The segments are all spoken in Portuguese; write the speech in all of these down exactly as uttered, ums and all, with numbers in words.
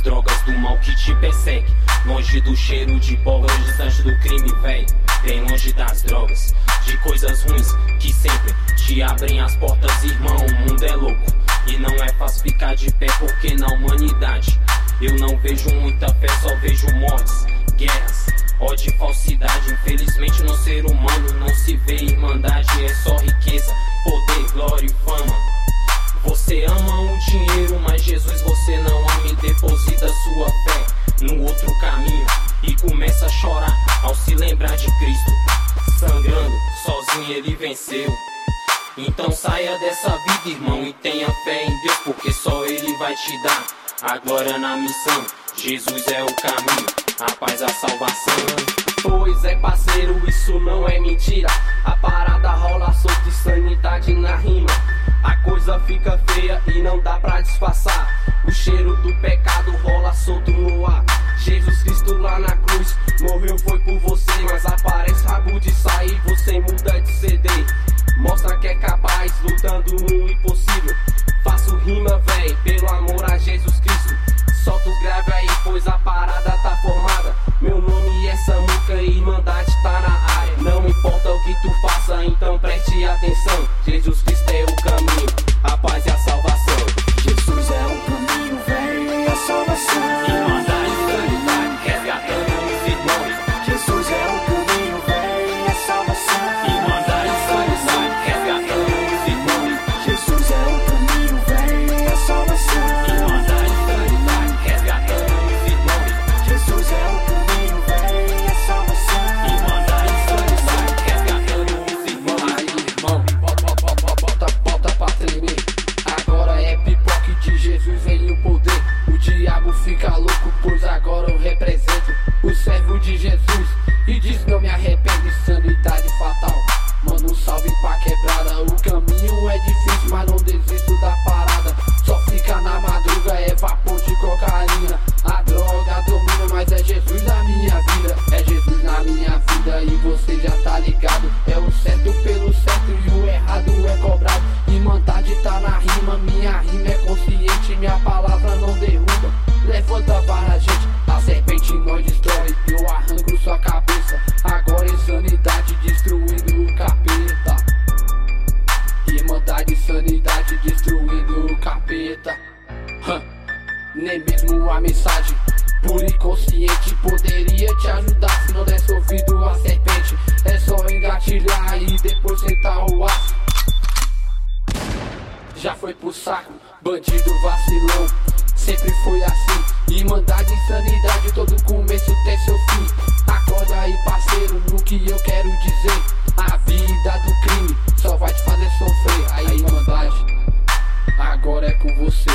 drogas, do mal que te persegue. Longe do cheiro de pólvora, distante do crime, véi. Bem longe das drogas, de coisas ruins que sempre te abrem as portas, irmão. O mundo é louco e não é fácil ficar de pé, porque na humanidade eu não vejo muita fé, só vejo mortes, guerras, ódio e falsidade. Infelizmente no ser humano não se vê irmandade, é só riqueza, poder, glória e fama. Você ama o dinheiro, mas Jesus você não ama, e deposita sua fé no outro caminho e começa a chorar ao se lembrar de Cristo. Sangrando, sozinho ele venceu. Então saia dessa vida, irmão, e tenha fé em Deus, porque só Ele vai te dar a glória na missão. Jesus é o caminho, a paz, a salvação. Pois é, parceiro, isso não é mentira. A parada rola solta e sanidade na rima. A coisa fica feia e não dá pra disfarçar. O cheiro do pecado rola solto no ar. Jesus Cristo lá na cruz morreu foi por você, mas aparece rabo de sair, você muda de C D. Mostra que é capaz, lutando no impossível. Faço rima, véi, pelo amor a Jesus Cristo. Solta os grave aí, pois a parada tá formada. Meu nome é Samuca e Irmandade tá na área. Não importa o que tu faça, então preste atenção. Jesus Cristo é o caminho, a paz e a salvação. Jesus é o caminho, véi, a salvação. Irmandade, sanidade, resgatando os irmãos. Jesus é o caminho, véi, a salvação. Irmandade, sanidade, resgatando os irmãos. Jesus é o caminho, véi, a salvação. Irmandade, sanidade, resgatando os irmãos. Jesus é o caminho, véi, a salvação. Irmandade, sanidade, resgatando os irmãos. Aí, irmão, bota, bota, bota, bota pra tremer. Agora é pipoque de Jesus, vem o poder. O diabo fica louco, pois agora eu represento o servo de Jesus. E diz não me arrependo, sanidade fatal. Manda um salve pra quebrada. O caminho é difícil, mas não desisto da parada. Só fica na madruga, é vapor de cocaína. A droga domina, mas é Jesus na minha vida. É Jesus na minha vida e você já tá ligado. É o certo pelo certo e o errado é cobrado. Irmandade tá na rima, minha rima é consciente. Minha palavra não derruba, levanta para a gente. A serpente nós destrói, eu arranco sua cabeça. Agora é sanidade destruindo o capeta. Irmandade, sanidade destruindo o capeta. Hã. Nem mesmo a mensagem pura e consciente poderia te ajudar se não desse ouvido a serpente. É só engatilhar e depois sentar o aço. Já foi pro saco, bandido vacilão. Sempre foi assim, irmandade e sanidade, todo começo tem seu fim. Acorda aí, parceiro, no que eu quero dizer. A vida do crime só vai te fazer sofrer. Aí, irmandade, agora é com você.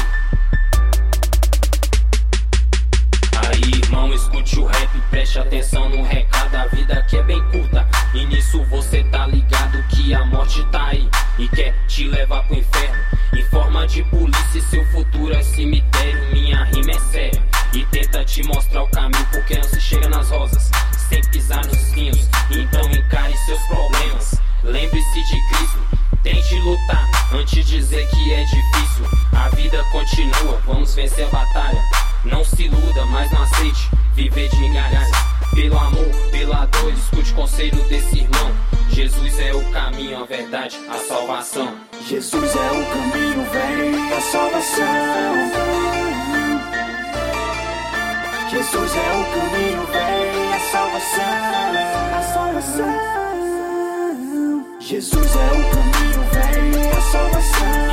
Aí, irmão, escute o rap, preste atenção no recado. A vida aqui é bem curta e nisso você tá ligado que a morte tá aí e quer te levar pro inferno. Em forma de polícia, seu futuro é cemitério. Minha rima é séria e tenta te mostrar o caminho, porque não se chega nas rosas sem pisar nos espinhos. Então encare seus problemas, lembre-se de Cristo. Tente lutar antes de dizer que é difícil. A vida continua, vamos vencer a batalha. Não se iluda, mas não aceite viver de migalhas. Pelo amor, pela dor, escute o conselho desse irmão. Jesus é o caminho, a verdade, a salvação. Jesus é o caminho, véi, a salvação. Jesus é o caminho, véi, a salvação. A salvação. Jesus é o caminho, véi, a salvação.